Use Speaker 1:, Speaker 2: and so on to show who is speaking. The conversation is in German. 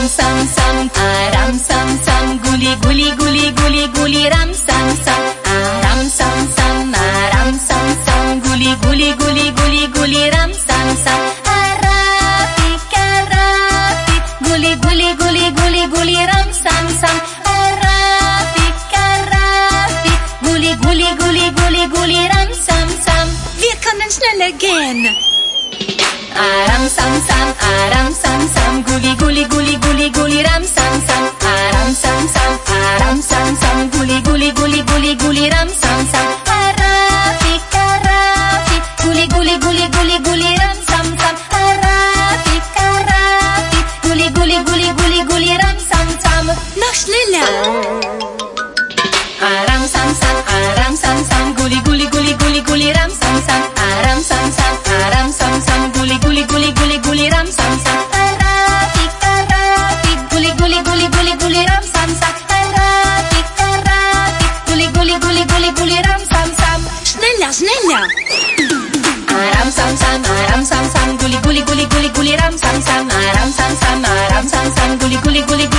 Speaker 1: Aram sam sam, aram sam sam, guli guli guli guli guli ram sam sam. Aram sam sam, aram sam sam, guli guli guli guli guli ram sam sam. Arafik arafik, guli guli guli guli guli ram sam sam. Arafik arafik, guli guli guli guli guli ram sam sam.
Speaker 2: Wir können schneller gehen.
Speaker 1: Aram sam sam, guli guli guli guli guli ram sam sam. Aram sam sam, guli guli guli guli guli ram sam sam. Arafik arafik, guli guli guli guli guli ram sam sam. Arafik arafik, guli guli guli guli guli ram sam sam.
Speaker 2: Noch schneller.
Speaker 1: Aram sam sam, guli guli guli guli guli ram sam sam. Aram sam sam, guli guli guli guli guli ram sam sam. Arafik arafik, guli guli guli guli guli ram sam sam. Arafik arafik, guli guli guli guli guli ram sam sam.
Speaker 2: Schneller, schneller.
Speaker 1: Aram sam sam, guli guli guli guli guli ram sam sam. Aram sam sam, guli guli guli